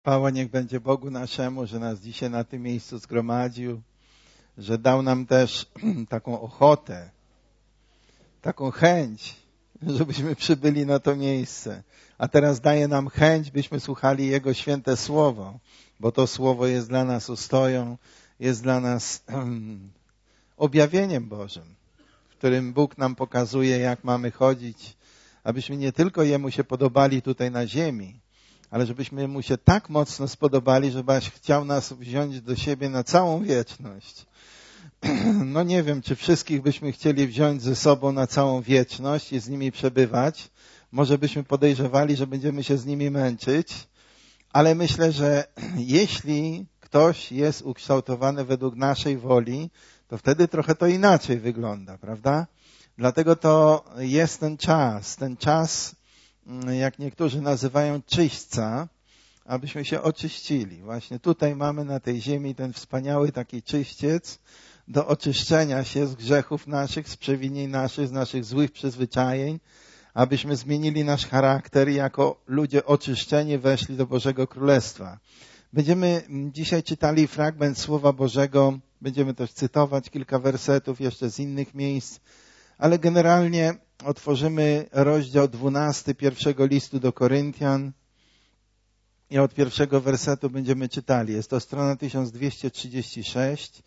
Chwała niech będzie Bogu naszemu, że nas dzisiaj na tym miejscu zgromadził, że dał nam też taką ochotę, taką chęć, żebyśmy przybyli na to miejsce. A teraz daje nam chęć, byśmy słuchali Jego święte słowo, bo to słowo jest dla nas ostoją, jest dla nas objawieniem Bożym, w którym Bóg nam pokazuje, jak mamy chodzić, abyśmy nie tylko Jemu się podobali tutaj na ziemi, ale żebyśmy Mu się tak mocno spodobali, żeby aż chciał nas wziąć do siebie na całą wieczność. No nie wiem, czy wszystkich byśmy chcieli wziąć ze sobą na całą wieczność i z nimi przebywać. Może byśmy podejrzewali, że będziemy się z nimi męczyć, ale myślę, że jeśli ktoś jest ukształtowany według naszej woli, to wtedy trochę to inaczej wygląda, prawda? Dlatego to jest ten czas, jak niektórzy nazywają czyśćca, abyśmy się oczyścili. Właśnie tutaj mamy na tej ziemi ten wspaniały taki czyściec do oczyszczenia się z grzechów naszych, z przewinień naszych, z naszych złych przyzwyczajeń, abyśmy zmienili nasz charakter i jako ludzie oczyszczeni weszli do Bożego Królestwa. Będziemy dzisiaj czytali fragment Słowa Bożego, będziemy też cytować kilka wersetów jeszcze z innych miejsc, ale generalnie otworzymy rozdział 12 pierwszego listu do Koryntian i od pierwszego wersetu będziemy czytali. Jest to strona 1236,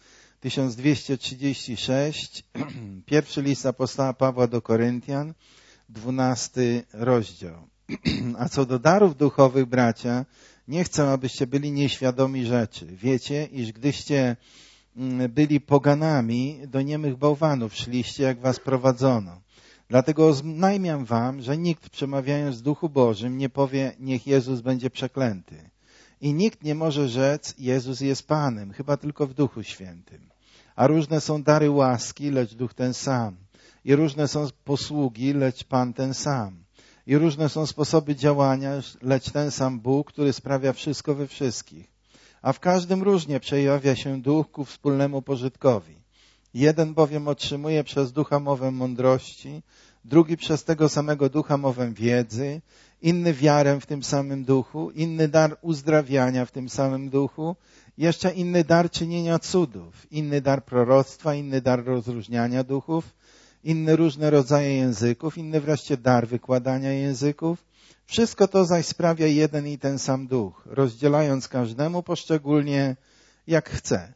pierwszy list apostoła Pawła do Koryntian, 12 rozdział. A co do darów duchowych, bracia, nie chcę, abyście byli nieświadomi rzeczy. Wiecie, iż gdyście byli poganami, do niemych bałwanów szliście, jak was prowadzono. Dlatego oznajmiam wam, że nikt przemawiając w Duchu Bożym nie powie, niech Jezus będzie przeklęty. I nikt nie może rzec, Jezus jest Panem, chyba tylko w Duchu Świętym. A różne są dary łaski, lecz Duch ten sam. I różne są posługi, lecz Pan ten sam. I różne są sposoby działania, lecz ten sam Bóg, który sprawia wszystko we wszystkich. A w każdym różnie przejawia się Duch ku wspólnemu pożytkowi. Jeden bowiem otrzymuje przez Ducha mowę mądrości, drugi przez tego samego Ducha mowę wiedzy, inny wiarę w tym samym Duchu, inny dar uzdrawiania w tym samym Duchu, jeszcze inny dar czynienia cudów, inny dar proroctwa, inny dar rozróżniania duchów, inne różne rodzaje języków, inny wreszcie dar wykładania języków. Wszystko to zaś sprawia jeden i ten sam Duch, rozdzielając każdemu poszczególnie jak chce.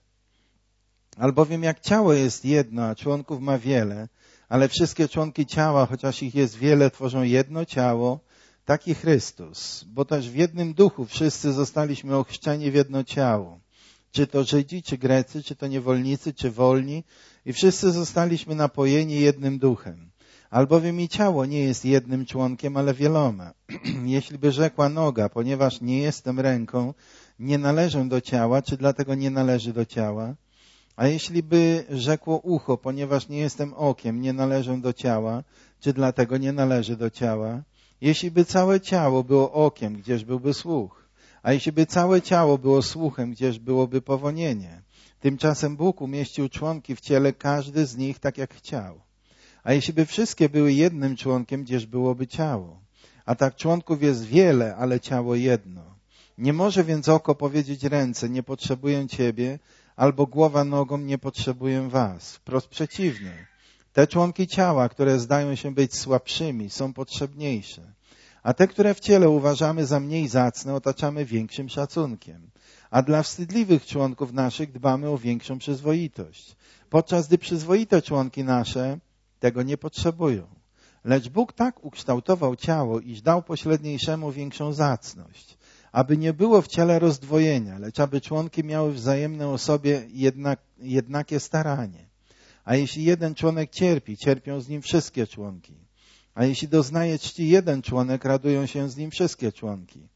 Albowiem jak ciało jest jedno, a członków ma wiele, ale wszystkie członki ciała, chociaż ich jest wiele, tworzą jedno ciało, taki Chrystus. Bo też w jednym duchu wszyscy zostaliśmy ochrzczeni w jedno ciało. Czy to Żydzi, czy Grecy, czy to niewolnicy, czy wolni. I wszyscy zostaliśmy napojeni jednym duchem. Albowiem i ciało nie jest jednym członkiem, ale wieloma. Jeśli by rzekła noga, ponieważ nie jestem ręką, nie należę do ciała, czy dlatego nie należy do ciała? A jeśli by rzekło ucho, ponieważ nie jestem okiem, nie należę do ciała, czy dlatego nie należy do ciała? Jeśli by całe ciało było okiem, gdzież byłby słuch? A jeśli by całe ciało było słuchem, gdzież byłoby powonienie? Tymczasem Bóg umieścił członki w ciele, każdy z nich tak jak chciał. A jeśli by wszystkie były jednym członkiem, gdzież byłoby ciało? A tak członków jest wiele, ale ciało jedno. Nie może więc oko powiedzieć ręce, nie potrzebuję ciebie, albo głowa nogą, nie potrzebuję was. Wprost przeciwnie. Te członki ciała, które zdają się być słabszymi, są potrzebniejsze. A te, które w ciele uważamy za mniej zacne, otaczamy większym szacunkiem. A dla wstydliwych członków naszych dbamy o większą przyzwoitość. Podczas gdy przyzwoite członki nasze tego nie potrzebują. Lecz Bóg tak ukształtował ciało, iż dał pośredniejszemu większą zacność. Aby nie było w ciele rozdwojenia, lecz aby członki miały wzajemne o sobie jednakie staranie. A jeśli jeden członek cierpi, cierpią z nim wszystkie członki. A jeśli doznaje czci jeden członek, radują się z nim wszystkie członki.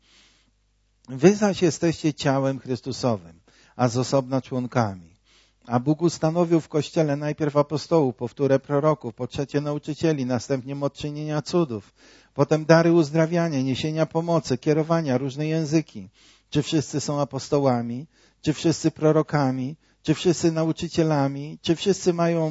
Wy zaś jesteście ciałem Chrystusowym, a z osobna członkami. A Bóg ustanowił w Kościele najpierw apostołów, powtórę proroków, po trzecie nauczycieli, następnie moc czynienia cudów, potem dary uzdrawiania, niesienia pomocy, kierowania, różne języki. Czy wszyscy są apostołami? Czy wszyscy prorokami? Czy wszyscy nauczycielami? Czy wszyscy mają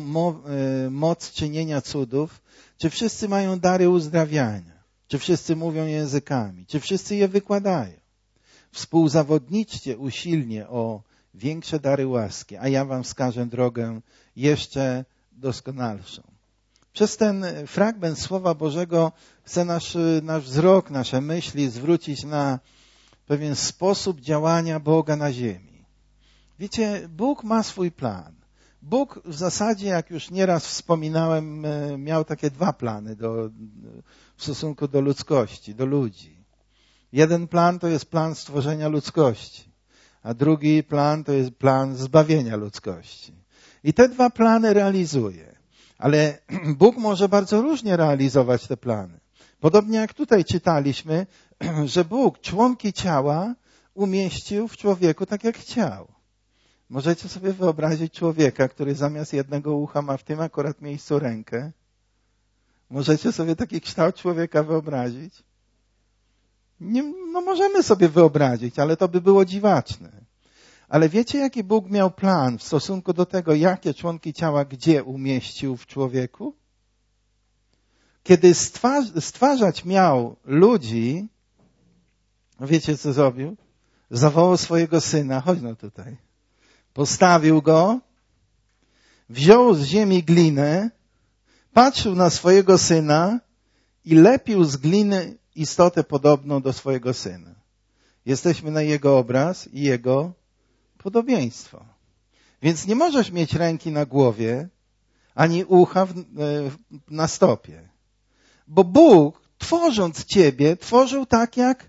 moc czynienia cudów? Czy wszyscy mają dary uzdrawiania? Czy wszyscy mówią językami? Czy wszyscy je wykładają? Współzawodniczcie usilnie o większe dary łaski, a ja wam wskażę drogę jeszcze doskonalszą. Przez ten fragment Słowa Bożego chce nasz wzrok, nasze myśli zwrócić na pewien sposób działania Boga na ziemi. Wiecie, Bóg ma swój plan. Bóg w zasadzie, jak już nieraz wspominałem, miał takie dwa plany w stosunku do ludzkości, do ludzi. Jeden plan to jest plan stworzenia ludzkości, a drugi plan to jest plan zbawienia ludzkości. I te dwa plany realizuje. Ale Bóg może bardzo różnie realizować te plany. Podobnie jak tutaj czytaliśmy, że Bóg członki ciała umieścił w człowieku tak jak chciał. Możecie sobie wyobrazić człowieka, który zamiast jednego ucha ma w tym akurat miejscu rękę? Możecie sobie taki kształt człowieka wyobrazić? Nie, no możemy sobie wyobrazić, ale to by było dziwaczne. Ale wiecie, jaki Bóg miał plan w stosunku do tego, jakie członki ciała gdzie umieścił w człowieku? Kiedy stwarzać miał ludzi, wiecie co zrobił? Zawołał swojego syna, chodź no tutaj. Postawił go, wziął z ziemi glinę, patrzył na swojego syna i lepił z gliny istotę podobną do swojego syna. Jesteśmy na jego obraz i jego podobieństwo. Więc nie możesz mieć ręki na głowie, ani ucha na stopie. Bo Bóg, tworząc ciebie, tworzył tak jak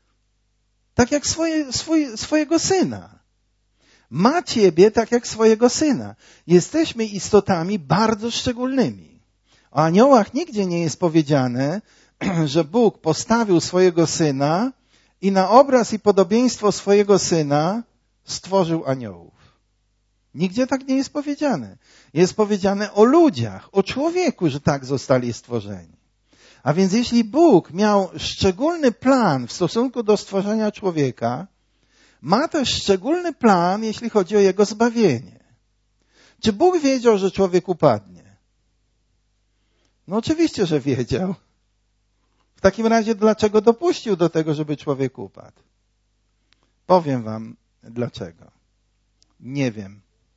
swojego syna. Ma ciebie tak jak swojego syna. Jesteśmy istotami bardzo szczególnymi. O aniołach nigdzie nie jest powiedziane, że Bóg postawił swojego syna i na obraz i podobieństwo swojego syna stworzył aniołów. Nigdzie tak nie jest powiedziane. Jest powiedziane o ludziach, o człowieku, że tak zostali stworzeni. A więc jeśli Bóg miał szczególny plan w stosunku do stworzenia człowieka, ma też szczególny plan, jeśli chodzi o jego zbawienie. Czy Bóg wiedział, że człowiek upadnie? No oczywiście, że wiedział. W takim razie dlaczego dopuścił do tego, żeby człowiek upadł? Powiem wam dlaczego. Nie wiem.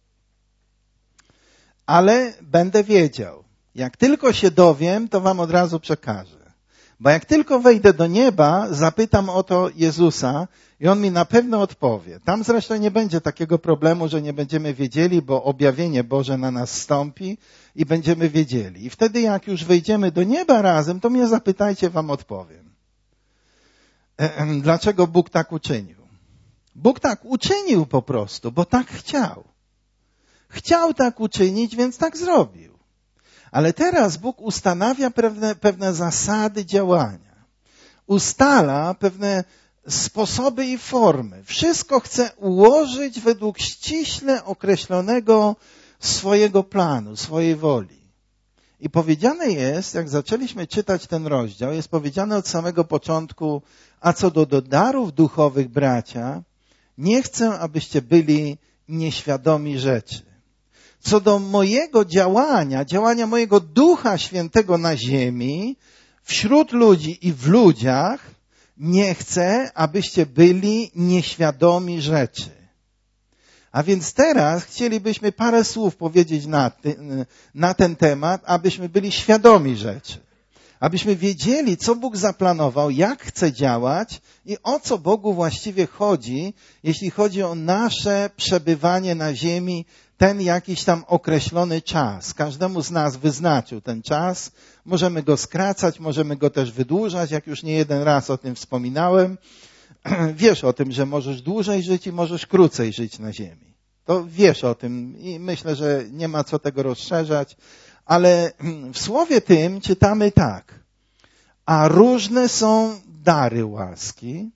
Ale będę wiedział. Jak tylko się dowiem, to wam od razu przekażę. Bo jak tylko wejdę do nieba, zapytam o to Jezusa i On mi na pewno odpowie. Tam zresztą nie będzie takiego problemu, że nie będziemy wiedzieli, bo objawienie Boże na nas stąpi i będziemy wiedzieli. I wtedy jak już wejdziemy do nieba razem, to mnie zapytajcie, wam odpowiem. Dlaczego Bóg tak uczynił? Bóg tak uczynił po prostu, bo tak chciał. Chciał tak uczynić, więc tak zrobił. Ale teraz Bóg ustanawia pewne zasady działania. Ustala pewne sposoby i formy. Wszystko chce ułożyć według ściśle określonego swojego planu, swojej woli. I powiedziane jest, jak zaczęliśmy czytać ten rozdział, jest powiedziane od samego początku, a co do darów duchowych, bracia, nie chcę, abyście byli nieświadomi rzeczy. Co do mojego działania mojego Ducha Świętego na ziemi, wśród ludzi i w ludziach, nie chcę, abyście byli nieświadomi rzeczy. A więc teraz chcielibyśmy parę słów powiedzieć na ten temat, abyśmy byli świadomi rzeczy. Abyśmy wiedzieli, co Bóg zaplanował, jak chce działać i o co Bogu właściwie chodzi, jeśli chodzi o nasze przebywanie na ziemi, ten jakiś tam określony czas. Każdemu z nas wyznaczył ten czas. Możemy go skracać, możemy go też wydłużać, jak już nie jeden raz o tym wspominałem. Wiesz o tym, że możesz dłużej żyć i możesz krócej żyć na ziemi. To wiesz o tym i myślę, że nie ma co tego rozszerzać. Ale w słowie tym czytamy tak. A różne są dary łaski,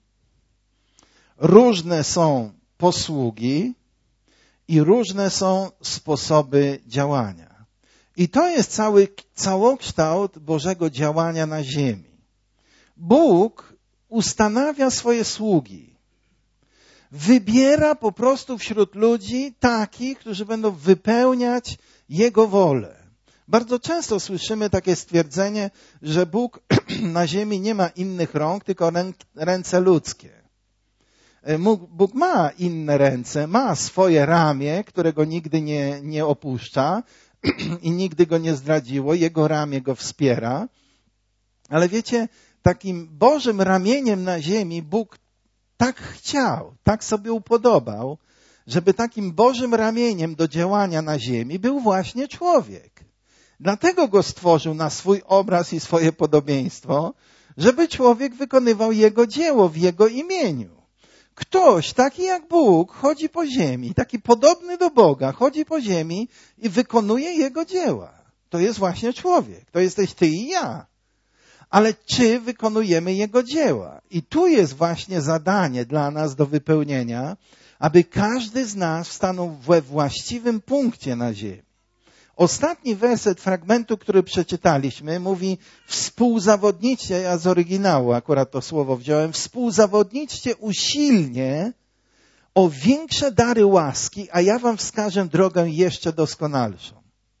różne są posługi i różne są sposoby działania. I to jest całokształt Bożego działania na ziemi. Bóg ustanawia swoje sługi. Wybiera po prostu wśród ludzi takich, którzy będą wypełniać Jego wolę. Bardzo często słyszymy takie stwierdzenie, że Bóg na ziemi nie ma innych rąk, tylko ręce ludzkie. Bóg ma inne ręce, ma swoje ramię, którego nigdy nie opuszcza i nigdy go nie zdradziło. Jego ramię go wspiera. Ale wiecie, takim Bożym ramieniem na ziemi Bóg tak chciał, tak sobie upodobał, żeby takim Bożym ramieniem do działania na ziemi był właśnie człowiek. Dlatego go stworzył na swój obraz i swoje podobieństwo, żeby człowiek wykonywał jego dzieło w jego imieniu. Ktoś taki jak Bóg chodzi po ziemi, taki podobny do Boga, chodzi po ziemi i wykonuje jego dzieła. To jest właśnie człowiek. To jesteś ty i ja. Ale czy wykonujemy jego dzieła? I tu jest właśnie zadanie dla nas do wypełnienia, aby każdy z nas stanął we właściwym punkcie na ziemi. Ostatni werset fragmentu, który przeczytaliśmy, mówi współzawodniczcie, ja z oryginału akurat to słowo wziąłem, współzawodniczcie usilnie o większe dary łaski, a ja wam wskażę drogę jeszcze doskonalszą.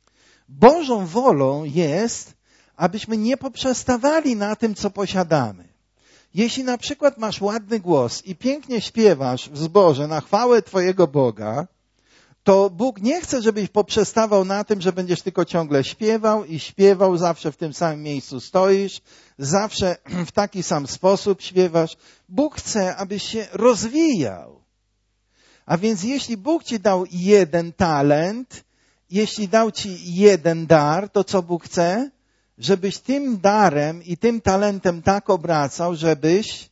Bożą wolą jest, abyśmy nie poprzestawali na tym, co posiadamy. Jeśli na przykład masz ładny głos i pięknie śpiewasz w zborze na chwałę twojego Boga, to Bóg nie chce, żebyś poprzestawał na tym, że będziesz tylko ciągle śpiewał i śpiewał, zawsze w tym samym miejscu stoisz, zawsze w taki sam sposób śpiewasz. Bóg chce, abyś się rozwijał. A więc jeśli Bóg ci dał jeden talent, jeśli dał ci jeden dar, to co Bóg chce? Żebyś tym darem i tym talentem tak obracał, żebyś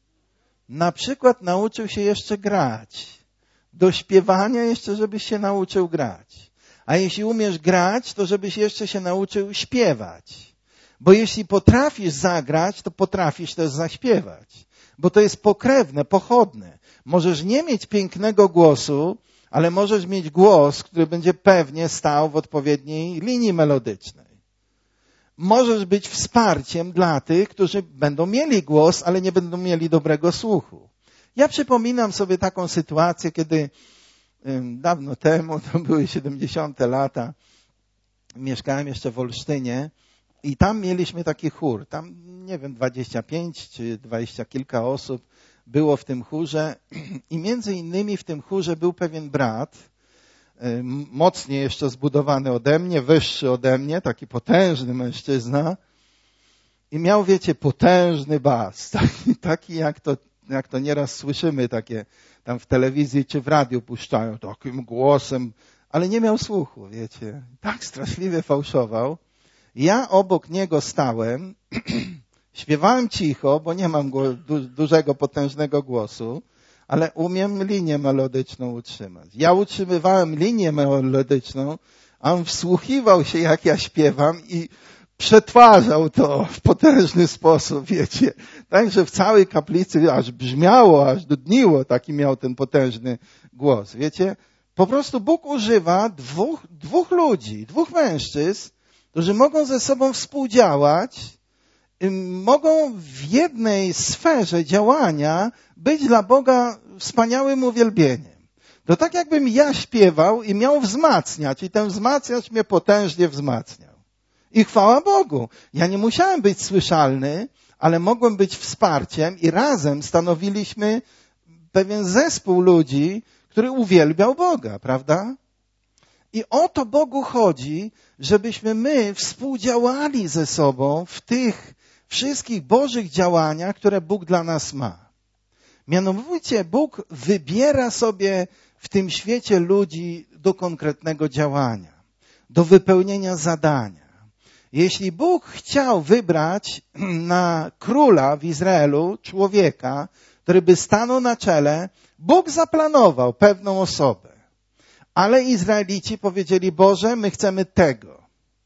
na przykład nauczył się jeszcze grać. Do śpiewania jeszcze, żebyś się nauczył grać. A jeśli umiesz grać, to żebyś jeszcze się nauczył śpiewać. Bo jeśli potrafisz zagrać, to potrafisz też zaśpiewać. Bo to jest pokrewne, pochodne. Możesz nie mieć pięknego głosu, ale możesz mieć głos, który będzie pewnie stał w odpowiedniej linii melodycznej. Możesz być wsparciem dla tych, którzy będą mieli głos, ale nie będą mieli dobrego słuchu. Ja przypominam sobie taką sytuację, kiedy dawno temu, to były 70. lata, mieszkałem jeszcze w Olsztynie i tam mieliśmy taki chór. Tam, nie wiem, 25 czy 20 kilka osób było w tym chórze i między innymi w tym chórze był pewien brat, mocniej jeszcze zbudowany ode mnie, wyższy ode mnie, taki potężny mężczyzna i miał, wiecie, potężny bas, taki jak to nieraz słyszymy, takie tam w telewizji czy w radiu puszczają, takim głosem, ale nie miał słuchu, wiecie. Tak straszliwie fałszował. Ja obok niego stałem, śpiewałem cicho, bo nie mam dużego, potężnego głosu, ale umiem linię melodyczną utrzymać. Ja utrzymywałem linię melodyczną, a on wsłuchiwał się, jak ja śpiewam i przetwarzał to w potężny sposób, wiecie. Także w całej kaplicy aż brzmiało, aż dudniło, taki miał ten potężny głos, wiecie. Po prostu Bóg używa dwóch ludzi, dwóch mężczyzn, którzy mogą ze sobą współdziałać, mogą w jednej sferze działania być dla Boga wspaniałym uwielbieniem. To tak jakbym ja śpiewał i miał wzmacniać i ten wzmacniacz mnie potężnie wzmacniał. I chwała Bogu. Ja nie musiałem być słyszalny, ale mogłem być wsparciem i razem stanowiliśmy pewien zespół ludzi, który uwielbiał Boga, prawda? I o to Bogu chodzi, żebyśmy my współdziałali ze sobą w tych wszystkich Bożych działaniach, które Bóg dla nas ma. Mianowicie Bóg wybiera sobie w tym świecie ludzi do konkretnego działania, do wypełnienia zadania. Jeśli Bóg chciał wybrać na króla w Izraelu człowieka, który by stanął na czele, Bóg zaplanował pewną osobę. Ale Izraelici powiedzieli, Boże, my chcemy tego.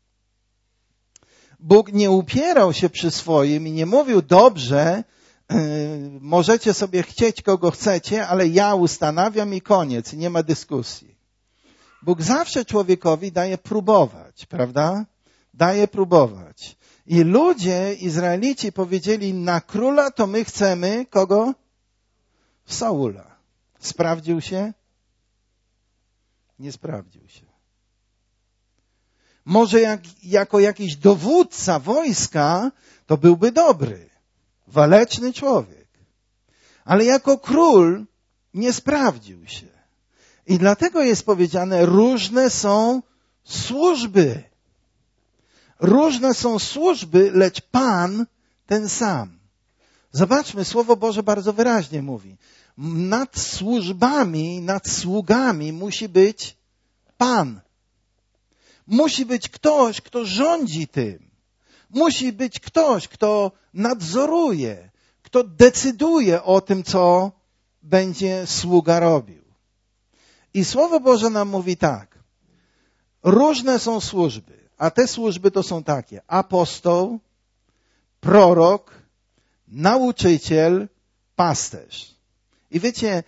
Bóg nie upierał się przy swoim i nie mówił, dobrze, możecie sobie chcieć kogo chcecie, ale ja ustanawiam i koniec, nie ma dyskusji. Bóg zawsze człowiekowi daje próbować, prawda? Daje próbować. I ludzie, Izraelici powiedzieli, na króla to my chcemy kogo? Saula. Sprawdził się? Nie sprawdził się. Może jako jakiś dowódca wojska to byłby dobry, waleczny człowiek. Ale jako król nie sprawdził się. I dlatego jest powiedziane, różne są służby. Różne są służby, lecz Pan ten sam. Zobaczmy, Słowo Boże bardzo wyraźnie mówi. Nad służbami, nad sługami musi być Pan. Musi być ktoś, kto rządzi tym. Musi być ktoś, kto nadzoruje, kto decyduje o tym, co będzie sługa robił. I Słowo Boże nam mówi tak. Różne są służby, a te służby to są takie. Apostoł, prorok, nauczyciel, pasterz. I wiecie,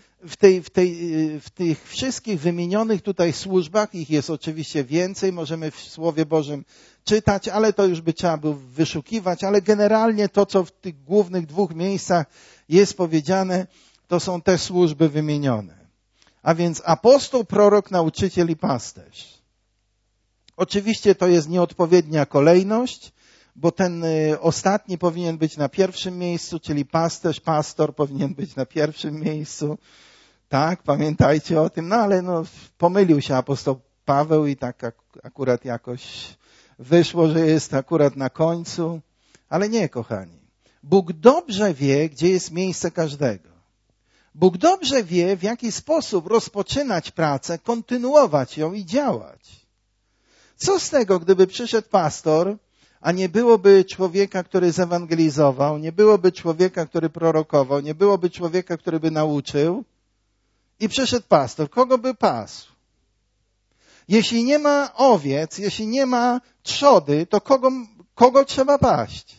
w tych wszystkich wymienionych tutaj służbach, ich jest oczywiście więcej, możemy w Słowie Bożym czytać, ale to już by trzeba było wyszukiwać, ale generalnie to, co w tych głównych 2 miejscach jest powiedziane, to są te służby wymienione. A więc apostoł, prorok, nauczyciel i pasterz. Oczywiście to jest nieodpowiednia kolejność, bo ten ostatni powinien być na pierwszym miejscu, czyli pasterz, pastor powinien być na pierwszym miejscu. Tak, pamiętajcie o tym. No ale pomylił się apostoł Paweł i tak akurat jakoś wyszło, że jest akurat na końcu. Ale nie, kochani. Bóg dobrze wie, gdzie jest miejsce każdego. Bóg dobrze wie, w jaki sposób rozpoczynać pracę, kontynuować ją i działać. Co z tego, gdyby przyszedł pastor, a nie byłoby człowieka, który zewangelizował, nie byłoby człowieka, który prorokował, nie byłoby człowieka, który by nauczył i przyszedł pastor. Kogo by pasł? Jeśli nie ma owiec, jeśli nie ma trzody, to kogo trzeba paść?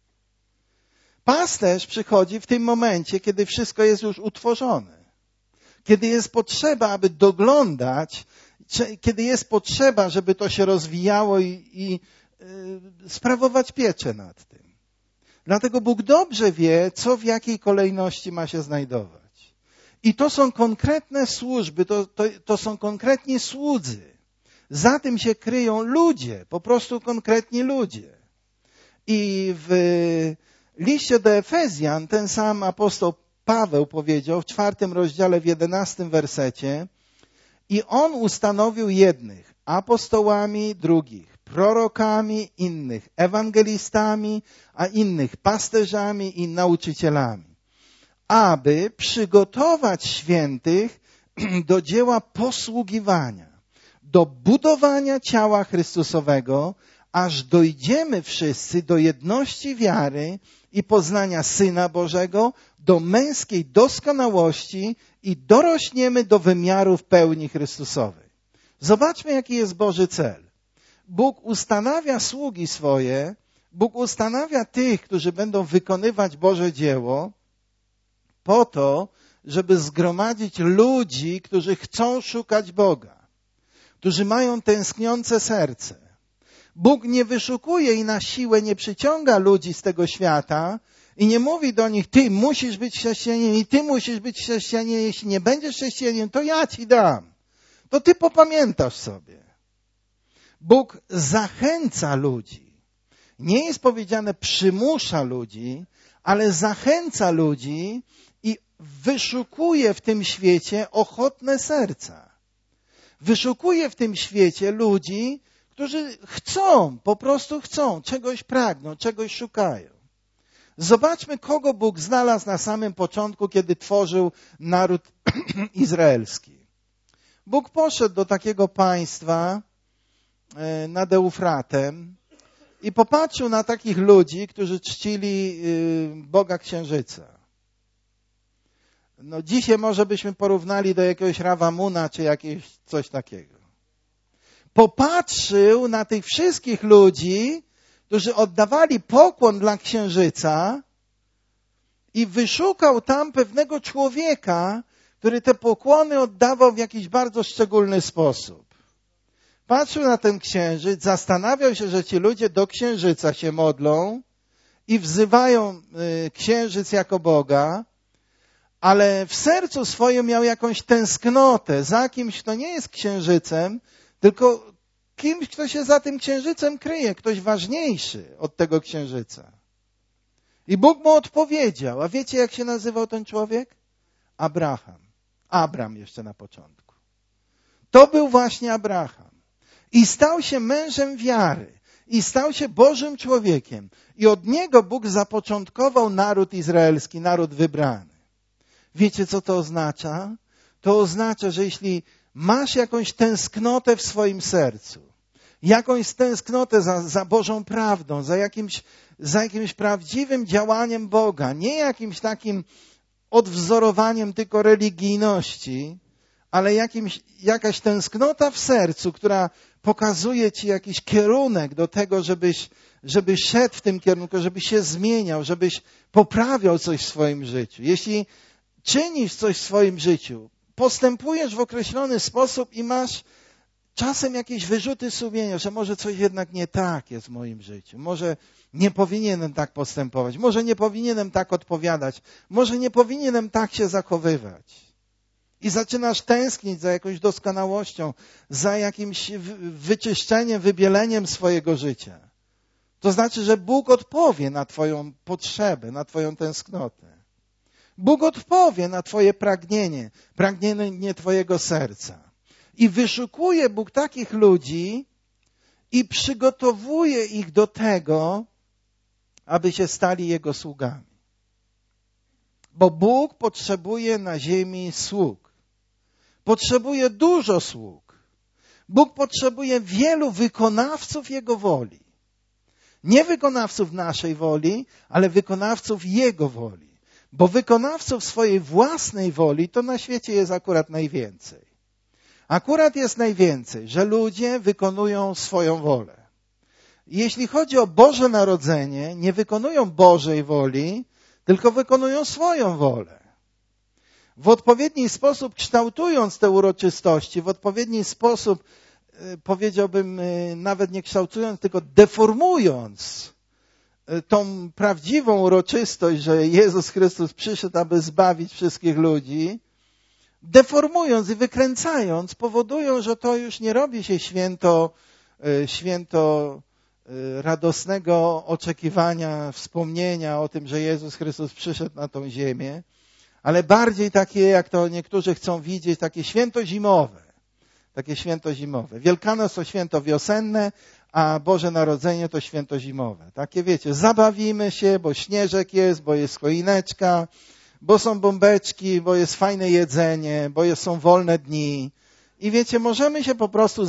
Pasterz przychodzi w tym momencie, kiedy wszystko jest już utworzone. Kiedy jest potrzeba, aby doglądać, kiedy jest potrzeba, żeby to się rozwijało i sprawować pieczę nad tym. Dlatego Bóg dobrze wie, co w jakiej kolejności ma się znajdować. I to są konkretne służby, to są konkretni słudzy. Za tym się kryją ludzie, po prostu konkretni ludzie. I w liście do Efezjan ten sam apostoł Paweł powiedział w 4 rozdziale, w 11 wersecie: i on ustanowił jednych apostołami, drugich prorokami, innych ewangelistami, a innych pasterzami i nauczycielami, aby przygotować świętych do dzieła posługiwania, do budowania ciała Chrystusowego, aż dojdziemy wszyscy do jedności wiary i poznania Syna Bożego, do męskiej doskonałości i dorośniemy do wymiarów pełni Chrystusowej. Zobaczmy, jaki jest Boży cel. Bóg ustanawia sługi swoje, Bóg ustanawia tych, którzy będą wykonywać Boże dzieło, po to, żeby zgromadzić ludzi, którzy chcą szukać Boga, którzy mają tęskniące serce. Bóg nie wyszukuje i na siłę nie przyciąga ludzi z tego świata i nie mówi do nich: ty musisz być chrześcijaninem i ty musisz być chrześcijaninem. Jeśli nie będziesz chrześcijaninem, to ja ci dam. To ty popamiętasz sobie. Bóg zachęca ludzi. Nie jest powiedziane przymusza ludzi, ale zachęca ludzi i wyszukuje w tym świecie ochotne serca. Wyszukuje w tym świecie ludzi, którzy chcą, po prostu chcą, czegoś pragną, czegoś szukają. Zobaczmy, kogo Bóg znalazł na samym początku, kiedy tworzył naród izraelski. Bóg poszedł do takiego państwa nad Eufratem i popatrzył na takich ludzi, którzy czcili Boga Księżyca. No dzisiaj może byśmy porównali do jakiegoś Rawamuna czy jakiegoś coś takiego. Popatrzył na tych wszystkich ludzi, którzy oddawali pokłon dla Księżyca i wyszukał tam pewnego człowieka, który te pokłony oddawał w jakiś bardzo szczególny sposób. Patrzył na ten Księżyc, zastanawiał się, że ci ludzie do Księżyca się modlą i wzywają Księżyc jako Boga, ale w sercu swoim miał jakąś tęsknotę za kimś, kto nie jest Księżycem, tylko kimś, kto się za tym Księżycem kryje, ktoś ważniejszy od tego Księżyca. I Bóg mu odpowiedział. A wiecie, jak się nazywał ten człowiek? Abraham. Abram jeszcze na początku. To był właśnie Abraham. I stał się mężem wiary. I stał się Bożym człowiekiem. I od niego Bóg zapoczątkował naród izraelski, naród wybrany. Wiecie, co to oznacza? To oznacza, że jeśli masz jakąś tęsknotę w swoim sercu, jakąś tęsknotę za Bożą prawdą, za jakimś prawdziwym działaniem Boga, nie jakimś takim odwzorowaniem tylko religijności, ale jakaś tęsknota w sercu, która pokazuje ci jakiś kierunek do tego, żebyś szedł w tym kierunku, żebyś się zmieniał, żebyś poprawiał coś w swoim życiu. Jeśli czynisz coś w swoim życiu, postępujesz w określony sposób i masz czasem jakieś wyrzuty sumienia, że może coś jednak nie tak jest w moim życiu. Może nie powinienem tak postępować. Może nie powinienem tak odpowiadać. Może nie powinienem tak się zachowywać. I zaczynasz tęsknić za jakąś doskonałością, za jakimś wyczyszczeniem, wybieleniem swojego życia. To znaczy, że Bóg odpowie na twoją potrzebę, na twoją tęsknotę. Bóg odpowie na twoje pragnienie twojego serca. I wyszukuje Bóg takich ludzi i przygotowuje ich do tego, aby się stali Jego sługami. Bo Bóg potrzebuje na ziemi sług. Potrzebuje dużo sług. Bóg potrzebuje wielu wykonawców Jego woli. Nie wykonawców naszej woli, ale wykonawców Jego woli. Bo wykonawców swojej własnej woli to na świecie jest akurat najwięcej. Akurat jest najwięcej, że ludzie wykonują swoją wolę. Jeśli chodzi o Boże Narodzenie, nie wykonują Bożej woli, tylko wykonują swoją wolę. W odpowiedni sposób kształtując te uroczystości, w odpowiedni sposób, powiedziałbym, nawet nie kształtując, tylko deformując tą prawdziwą uroczystość, że Jezus Chrystus przyszedł, aby zbawić wszystkich ludzi, deformując i wykręcając, powodują, że to już nie robi się święto radosnego oczekiwania, wspomnienia o tym, że Jezus Chrystus przyszedł na tą ziemię, ale bardziej takie, jak to niektórzy chcą widzieć, takie święto zimowe. Takie święto zimowe. Wielkanoc to święto wiosenne, a Boże Narodzenie to święto zimowe. Takie wiecie, zabawimy się, bo śnieżek jest, bo jest choineczka, bo są bombeczki, bo jest fajne jedzenie, bo są wolne dni. I wiecie, możemy się po prostu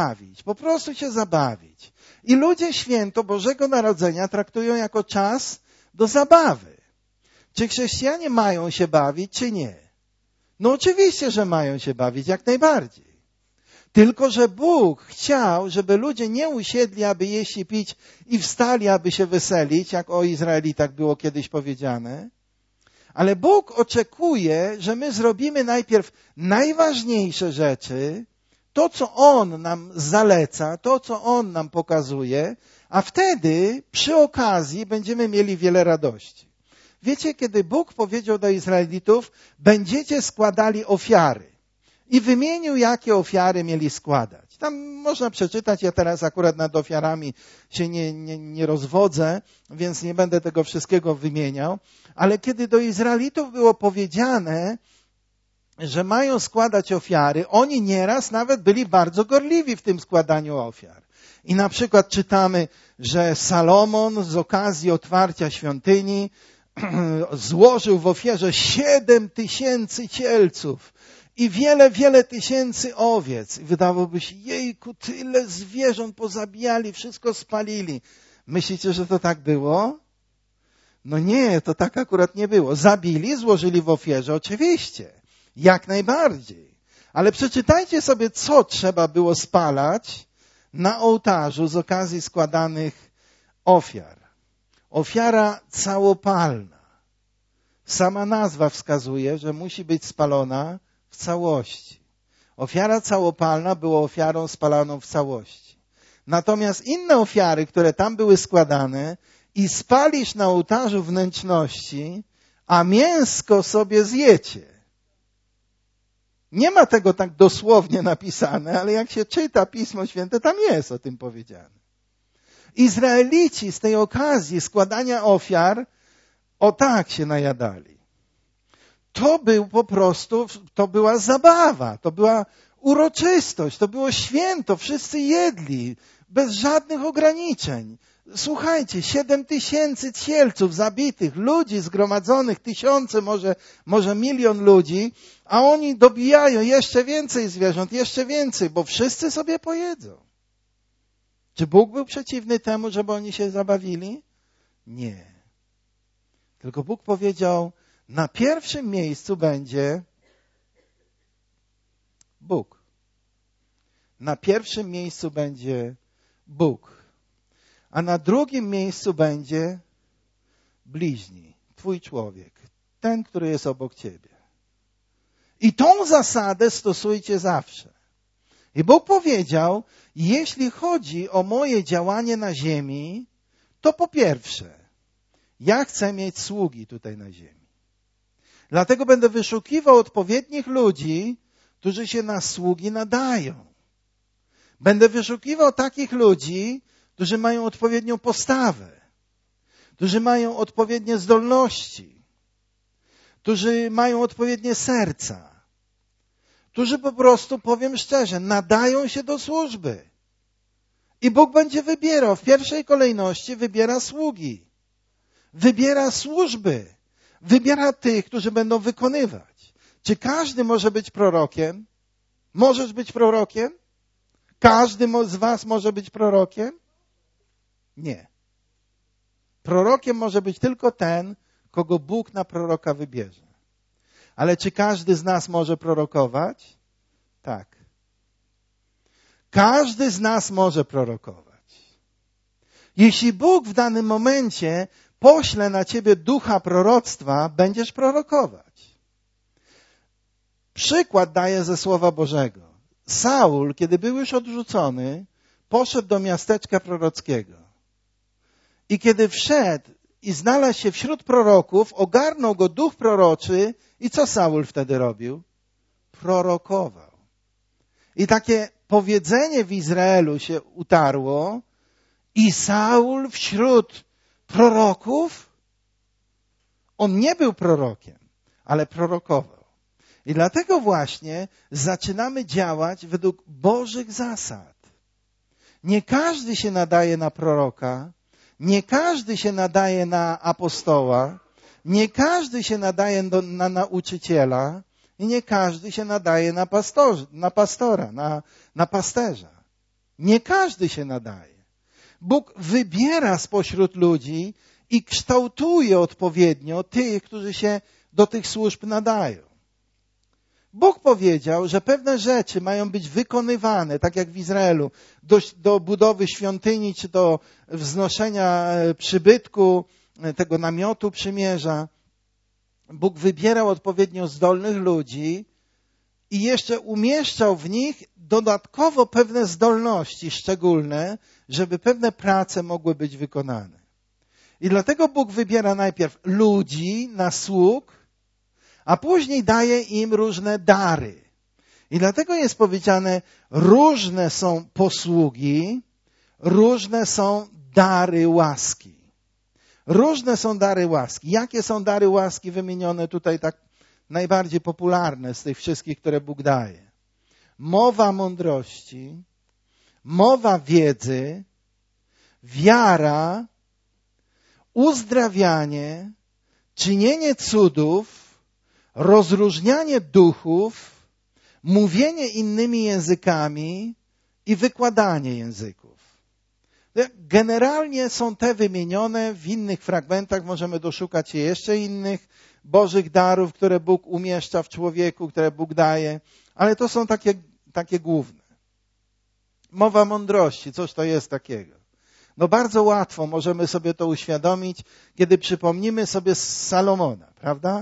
się zabawić. I ludzie święto Bożego Narodzenia traktują jako czas do zabawy. Czy chrześcijanie mają się bawić, czy nie? No oczywiście, że mają się bawić, jak najbardziej. Tylko że Bóg chciał, żeby ludzie nie usiedli, aby jeść i pić i wstali, aby się weselić, jak o Izraelitach było kiedyś powiedziane. Ale Bóg oczekuje, że my zrobimy najpierw najważniejsze rzeczy, to, co On nam zaleca, to, co On nam pokazuje, a wtedy przy okazji będziemy mieli wiele radości. Wiecie, kiedy Bóg powiedział do Izraelitów, będziecie składali ofiary. I wymienił, jakie ofiary mieli składać. Tam można przeczytać, ja teraz akurat nad ofiarami się nie rozwodzę, więc nie będę tego wszystkiego wymieniał. Ale kiedy do Izraelitów było powiedziane, że mają składać ofiary, oni nieraz nawet byli bardzo gorliwi w tym składaniu ofiar. I na przykład czytamy, że Salomon z okazji otwarcia świątyni złożył w ofierze 7,000 cielców i wiele tysięcy owiec. I wydawałoby się, jejku, tyle zwierząt pozabijali, wszystko spalili. Myślicie, że to tak było? No nie, to tak akurat nie było. Zabili, złożyli w ofierze, oczywiście. Jak najbardziej. Ale przeczytajcie sobie, co trzeba było spalać na ołtarzu z okazji składanych ofiar. Ofiara całopalna. Sama nazwa wskazuje, że musi być spalona w całości. Ofiara całopalna była ofiarą spalaną w całości. Natomiast inne ofiary, które tam były składane i spalisz na ołtarzu wnętrzności, a mięsko sobie zjecie. Nie ma tego tak dosłownie napisane, ale jak się czyta Pismo Święte, tam jest o tym powiedziane. Izraelici z tej okazji składania ofiar o tak się najadali. to była zabawa, to była uroczystość, to było święto, wszyscy jedli, bez żadnych ograniczeń. Słuchajcie, 7,000 cielców zabitych, ludzi zgromadzonych, tysiące, może 1 milion ludzi, a oni dobijają jeszcze więcej zwierząt, jeszcze więcej, bo wszyscy sobie pojedzą. Czy Bóg był przeciwny temu, żeby oni się zabawili? Nie. Tylko Bóg powiedział, na pierwszym miejscu będzie Bóg. Na pierwszym miejscu będzie Bóg. A na drugim miejscu będzie bliźni, twój człowiek, ten, który jest obok ciebie. I tą zasadę stosujcie zawsze. I Bóg powiedział, jeśli chodzi o moje działanie na ziemi, to po pierwsze, ja chcę mieć sługi tutaj na ziemi. Dlatego będę wyszukiwał odpowiednich ludzi, którzy się na sługi nadają. Będę wyszukiwał takich ludzi, którzy mają odpowiednią postawę, którzy mają odpowiednie zdolności, którzy mają odpowiednie serca, którzy po prostu, powiem szczerze, nadają się do służby. I Bóg będzie wybierał, w pierwszej kolejności wybiera sługi, wybiera służby, wybiera tych, którzy będą wykonywać. Czy każdy może być prorokiem? Możesz być prorokiem? Każdy z was może być prorokiem? Nie. Prorokiem może być tylko ten, kogo Bóg na proroka wybierze. Ale czy każdy z nas może prorokować? Tak. Każdy z nas może prorokować. Jeśli Bóg w danym momencie pośle na ciebie ducha proroctwa, będziesz prorokować. Przykład daję ze Słowa Bożego. Saul, kiedy był już odrzucony, poszedł do miasteczka prorockiego. I kiedy wszedł i znalazł się wśród proroków, ogarnął go duch proroczy i co Saul wtedy robił? Prorokował. I takie powiedzenie w Izraelu się utarło i Saul wśród proroków, on nie był prorokiem, ale prorokował. I dlatego właśnie zaczynamy działać według Bożych zasad. Nie każdy się nadaje na proroka, nie każdy się nadaje na apostoła, nie każdy się nadaje na nauczyciela i nie każdy się nadaje na pastora, na pasterza. Nie każdy się nadaje. Bóg wybiera spośród ludzi i kształtuje odpowiednio tych, którzy się do tych służb nadają. Bóg powiedział, że pewne rzeczy mają być wykonywane, tak jak w Izraelu, do budowy świątyni, czy do wznoszenia przybytku, tego namiotu przymierza. Bóg wybierał odpowiednio zdolnych ludzi i jeszcze umieszczał w nich dodatkowo pewne zdolności szczególne, żeby pewne prace mogły być wykonane. I dlatego Bóg wybiera najpierw ludzi na sług, a później daje im różne dary. I dlatego jest powiedziane, różne są posługi, różne są dary łaski. Różne są dary łaski. Jakie są dary łaski wymienione tutaj tak najbardziej popularne z tych wszystkich, które Bóg daje? Mowa mądrości, mowa wiedzy, wiara, uzdrawianie, czynienie cudów, rozróżnianie duchów, mówienie innymi językami i wykładanie języków. Generalnie są te wymienione, w innych fragmentach możemy doszukać się jeszcze innych Bożych darów, które Bóg umieszcza w człowieku, które Bóg daje, ale to są takie główne. Mowa mądrości, cóż to jest takiego? No bardzo łatwo możemy sobie to uświadomić, kiedy przypomnimy sobie Salomona, prawda?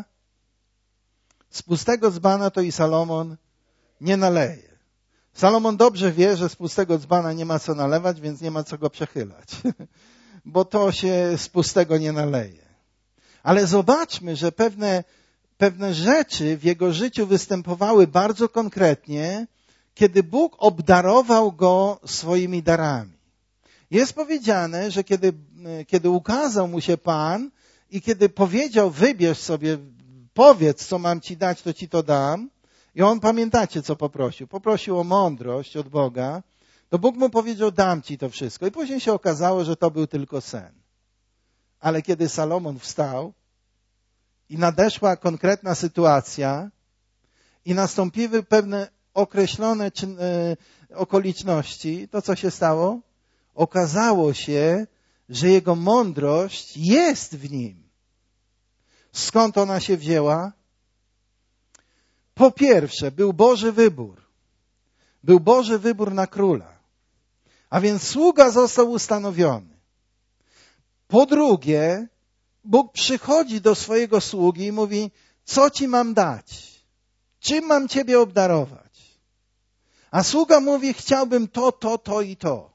Z pustego dzbana to i Salomon nie naleje. Salomon dobrze wie, że z pustego dzbana nie ma co nalewać, więc nie ma co go przechylać. Bo to się z pustego nie naleje. Ale zobaczmy, że pewne rzeczy w jego życiu występowały bardzo konkretnie, kiedy Bóg obdarował go swoimi darami. Jest powiedziane, że kiedy ukazał mu się Pan i kiedy powiedział, wybierz sobie powiedz, co mam ci dać, to ci to dam. I on, pamiętacie, co poprosił? Poprosił o mądrość od Boga. To Bóg mu powiedział, dam ci to wszystko. I później się okazało, że to był tylko sen. Ale kiedy Salomon wstał i nadeszła konkretna sytuacja i nastąpiły pewne określone okoliczności, to co się stało? Okazało się, że jego mądrość jest w nim. Skąd ona się wzięła? Po pierwsze, był Boży wybór. Był Boży wybór na króla. A więc sługa został ustanowiony. Po drugie, Bóg przychodzi do swojego sługi i mówi, co ci mam dać? Czym mam ciebie obdarować? A sługa mówi, chciałbym to i to.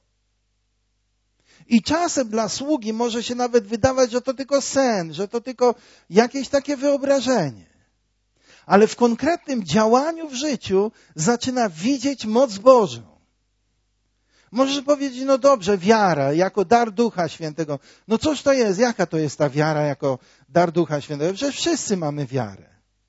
I czasem dla sługi może się nawet wydawać, że to tylko sen, że to tylko jakieś takie wyobrażenie. Ale w konkretnym działaniu w życiu zaczyna widzieć moc Bożą. Możesz powiedzieć, no dobrze, wiara jako dar Ducha Świętego. No cóż to jest? Jaka to jest ta wiara jako dar Ducha Świętego? Przecież wszyscy mamy wiarę.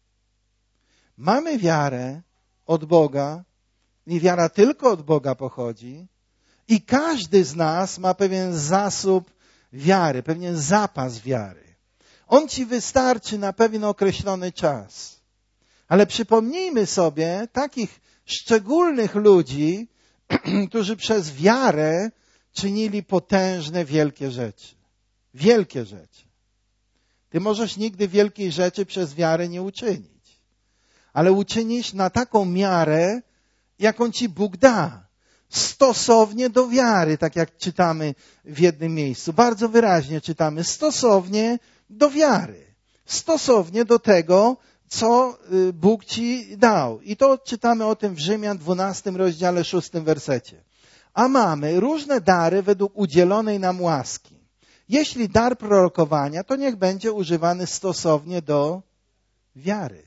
Mamy wiarę od Boga i wiara tylko od Boga pochodzi i każdy z nas ma pewien zasób wiary, pewien zapas wiary. On ci wystarczy na pewien określony czas. Ale przypomnijmy sobie takich szczególnych ludzi, którzy przez wiarę czynili potężne, wielkie rzeczy. Wielkie rzeczy. Ty możesz nigdy wielkiej rzeczy przez wiarę nie uczynić. Ale uczynisz na taką miarę, jaką ci Bóg da. Stosownie do wiary, tak jak czytamy w jednym miejscu. Bardzo wyraźnie czytamy. Stosownie do wiary. Stosownie do tego, co Bóg ci dał. I to czytamy o tym w Rzymian 12 rozdziale 6 wersecie. A mamy różne dary według udzielonej nam łaski. Jeśli dar prorokowania, to niech będzie używany stosownie do wiary.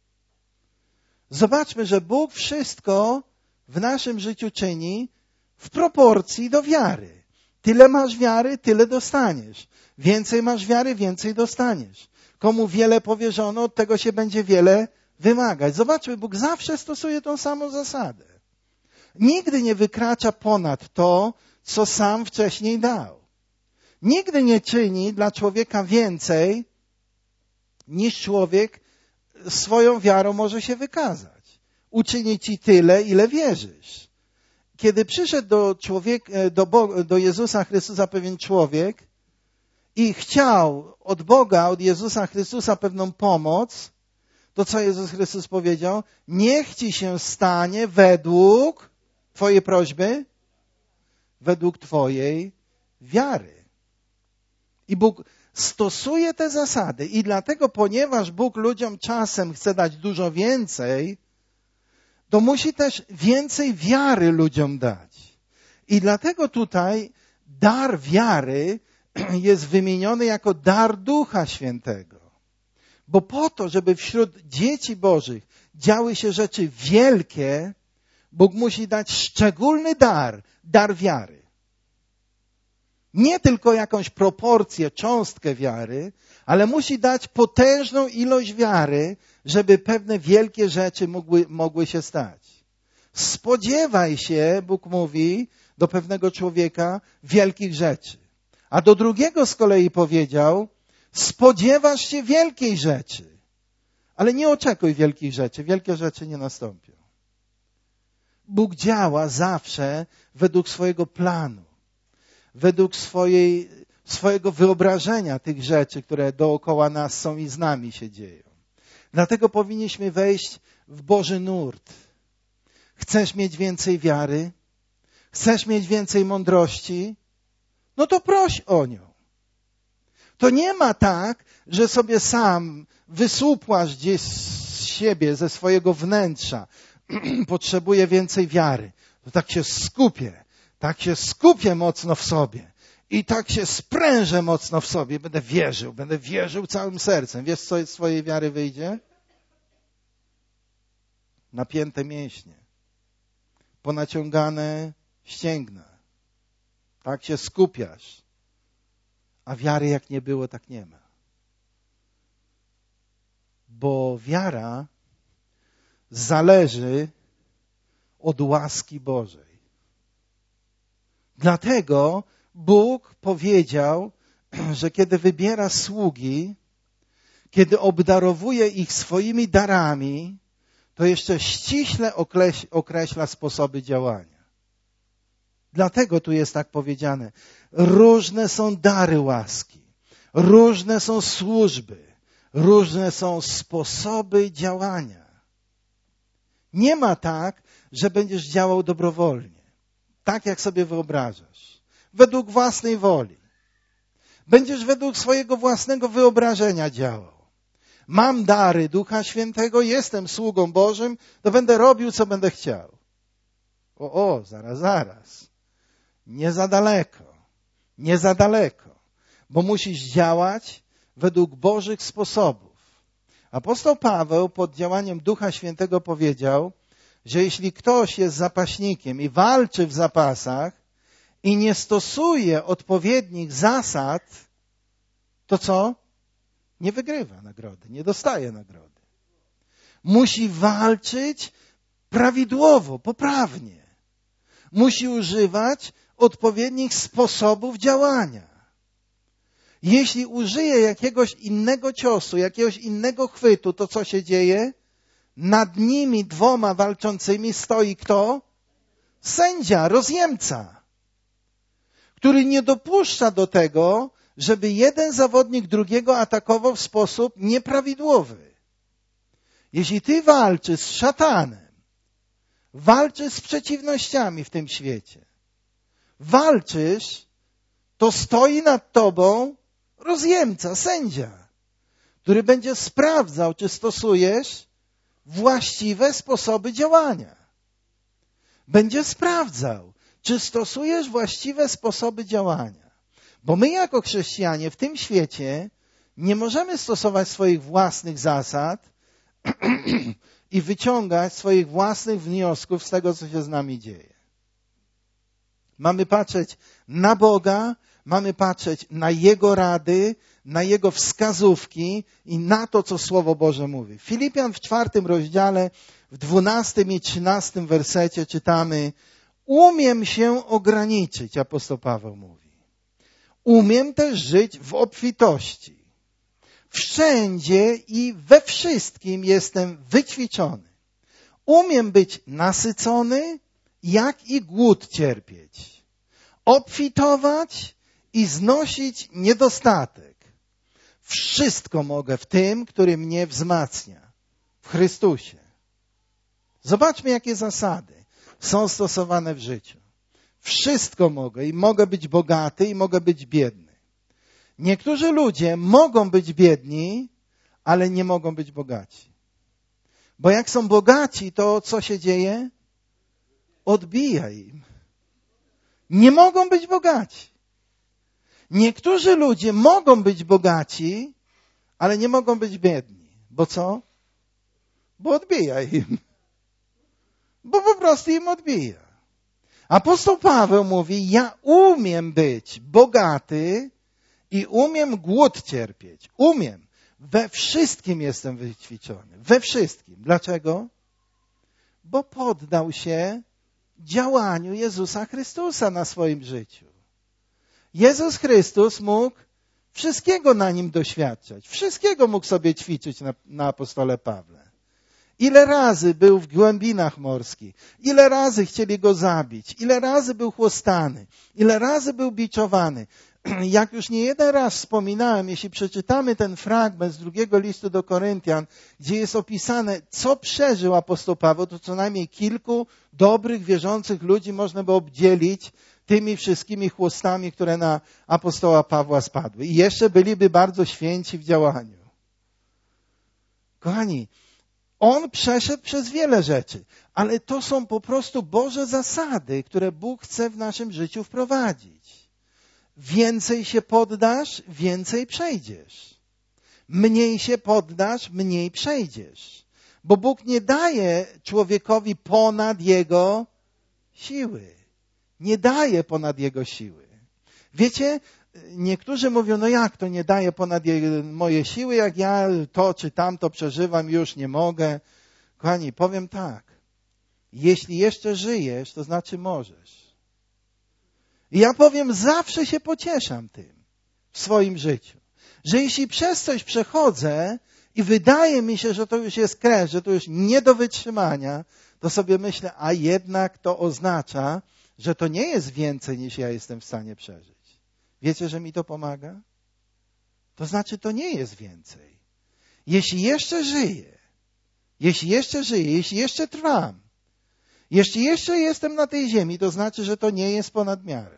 Zobaczmy, że Bóg wszystko w naszym życiu czyni w proporcji do wiary. Tyle masz wiary, tyle dostaniesz. Więcej masz wiary, więcej dostaniesz. Komu wiele powierzono, od tego się będzie wiele wymagać. Zobaczmy, Bóg zawsze stosuje tą samą zasadę. Nigdy nie wykracza ponad to, co sam wcześniej dał. Nigdy nie czyni dla człowieka więcej, niż człowiek swoją wiarą może się wykazać. Uczyni ci tyle, ile wierzysz. Kiedy przyszedł do Jezusa Chrystusa pewien człowiek i chciał od Boga, od Jezusa Chrystusa pewną pomoc, to co Jezus Chrystus powiedział? Niech ci się stanie według twojej prośby, według twojej wiary. I Bóg stosuje te zasady i dlatego, ponieważ Bóg ludziom czasem chce dać dużo więcej, to musi też więcej wiary ludziom dać. I dlatego tutaj dar wiary jest wymieniony jako dar Ducha Świętego. Bo po to, żeby wśród dzieci Bożych działy się rzeczy wielkie, Bóg musi dać szczególny dar wiary. Nie tylko jakąś proporcję, cząstkę wiary, ale musi dać potężną ilość wiary, żeby pewne wielkie rzeczy mogły się stać. Spodziewaj się, Bóg mówi do pewnego człowieka, wielkich rzeczy. A do drugiego z kolei powiedział, spodziewasz się wielkiej rzeczy, ale nie oczekuj wielkich rzeczy. Wielkie rzeczy nie nastąpią. Bóg działa zawsze według swojego planu, według swojego wyobrażenia tych rzeczy, które dookoła nas są i z nami się dzieją. Dlatego powinniśmy wejść w Boży nurt. Chcesz mieć więcej wiary? Chcesz mieć więcej mądrości? No to proś o nią. To nie ma tak, że sobie sam wysupłasz gdzieś z siebie, ze swojego wnętrza. Potrzebuję więcej wiary. To tak się skupię mocno w sobie. I tak się sprężę mocno w sobie. Będę wierzył całym sercem. Wiesz, co z swojej wiary wyjdzie? Napięte mięśnie. Ponaciągane ścięgna. Tak się skupiasz. A wiary jak nie było, tak nie ma. Bo wiara zależy od łaski Bożej. Dlatego Bóg powiedział, że kiedy wybiera sługi, kiedy obdarowuje ich swoimi darami, to jeszcze ściśle określa sposoby działania. Dlatego tu jest tak powiedziane. Różne są dary łaski, różne są służby, różne są sposoby działania. Nie ma tak, że będziesz działał dobrowolnie, tak jak sobie wyobrażasz, według własnej woli. Będziesz według swojego własnego wyobrażenia działał. Mam dary Ducha Świętego, jestem sługą Bożym, to będę robił, co będę chciał. Zaraz. Nie za daleko, bo musisz działać według Bożych sposobów. Apostoł Paweł pod działaniem Ducha Świętego powiedział, że jeśli ktoś jest zapaśnikiem i walczy w zapasach i nie stosuje odpowiednich zasad, to co? Nie wygrywa nagrody, nie dostaje nagrody. Musi walczyć prawidłowo, poprawnie. Musi używać odpowiednich sposobów działania. Jeśli użyje jakiegoś innego ciosu, jakiegoś innego chwytu, to co się dzieje? Nad nimi dwoma walczącymi stoi kto? Sędzia, rozjemca, który nie dopuszcza do tego, żeby jeden zawodnik drugiego atakował w sposób nieprawidłowy. Jeśli ty walczysz z szatanem, walczysz z przeciwnościami w tym świecie, walczysz, to stoi nad tobą rozjemca, sędzia, który będzie sprawdzał, czy stosujesz właściwe sposoby działania. Będzie sprawdzał, czy stosujesz właściwe sposoby działania. Bo my jako chrześcijanie w tym świecie nie możemy stosować swoich własnych zasad i wyciągać swoich własnych wniosków z tego, co się z nami dzieje. Mamy patrzeć na Boga, mamy patrzeć na Jego rady, na Jego wskazówki i na to, co Słowo Boże mówi. Filipian w 4 rozdziale, w 12 i 13 wersecie czytamy: umiem się ograniczyć, apostoł Paweł mówi. Umiem też żyć w obfitości. Wszędzie i we wszystkim jestem wyćwiczony. Umiem być nasycony, jak i głód cierpieć. Obfitować i znosić niedostatek. Wszystko mogę w tym, który mnie wzmacnia. W Chrystusie. Zobaczmy, jakie zasady są stosowane w życiu. Wszystko mogę i mogę być bogaty i mogę być biedny. Niektórzy ludzie mogą być biedni, ale nie mogą być bogaci. Bo jak są bogaci, to co się dzieje? Odbija im. Nie mogą być bogaci. Niektórzy ludzie mogą być bogaci, ale nie mogą być biedni. Bo co? Bo odbija im. Bo po prostu im odbija. Apostoł Paweł mówi, ja umiem być bogaty i umiem głód cierpieć. Umiem. We wszystkim jestem wyćwiczony. We wszystkim. Dlaczego? Bo poddał się działaniu Jezusa Chrystusa na swoim życiu. Jezus Chrystus mógł wszystkiego na nim doświadczać. Wszystkiego mógł sobie ćwiczyć na apostole Pawle. Ile razy był w głębinach morskich, ile razy chcieli go zabić, ile razy był chłostany, ile razy był biczowany. Jak już nie jeden raz wspominałem, jeśli przeczytamy ten fragment z 2 listu do Koryntian, gdzie jest opisane, co przeżył apostoł Paweł, to co najmniej kilku dobrych, wierzących ludzi można by obdzielić tymi wszystkimi chłostami, które na apostoła Pawła spadły. I jeszcze byliby bardzo święci w działaniu. Kochani, on przeszedł przez wiele rzeczy, ale to są po prostu Boże zasady, które Bóg chce w naszym życiu wprowadzić. Więcej się poddasz, więcej przejdziesz. Mniej się poddasz, mniej przejdziesz. Bo Bóg nie daje człowiekowi ponad jego siły. Nie daje ponad jego siły. Wiecie, niektórzy mówią, no jak to nie daje ponad moje siły, jak ja to czy tamto przeżywam, już nie mogę. Kochani, powiem tak. Jeśli jeszcze żyjesz, to znaczy możesz. I ja powiem, zawsze się pocieszam tym w swoim życiu. Że jeśli przez coś przechodzę i wydaje mi się, że to już jest kres, że to już nie do wytrzymania, to sobie myślę, a jednak to oznacza, że to nie jest więcej, niż ja jestem w stanie przeżyć. Wiecie, że mi to pomaga? To znaczy, to nie jest więcej. Jeśli jeszcze żyję, jeśli jeszcze trwam, jeśli jeszcze jestem na tej ziemi, to znaczy, że to nie jest ponad miarę.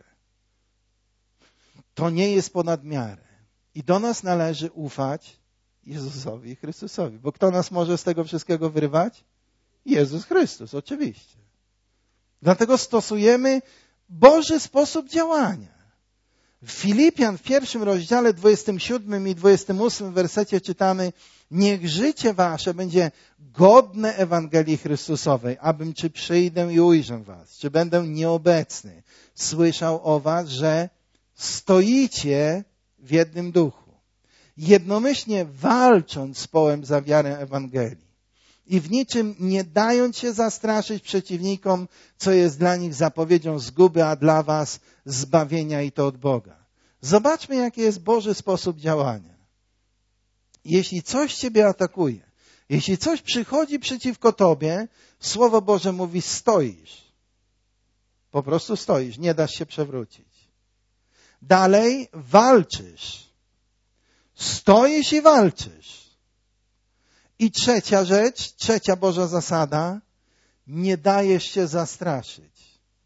To nie jest ponad miarę. I do nas należy ufać Jezusowi Chrystusowi. Bo kto nas może z tego wszystkiego wyrwać? Jezus Chrystus, oczywiście. Dlatego stosujemy Boży sposób działania. W Filipian w 1 rozdziale 27 i 28 wersecie czytamy: niech życie wasze będzie godne Ewangelii Chrystusowej, abym czy przyjdę i ujrzę was, czy będę nieobecny, słyszał o was, że stoicie w jednym duchu, jednomyślnie walcząc z połem za wiarę Ewangelii i w niczym nie dając się zastraszyć przeciwnikom, co jest dla nich zapowiedzią zguby, a dla was zbawienia i to od Boga. Zobaczmy, jaki jest Boży sposób działania. Jeśli coś ciebie atakuje, jeśli coś przychodzi przeciwko tobie, Słowo Boże mówi: stoisz. Po prostu stoisz, nie dasz się przewrócić. Dalej walczysz. Stoisz i walczysz. I trzecia rzecz, trzecia Boża zasada: nie dajesz się zastraszyć.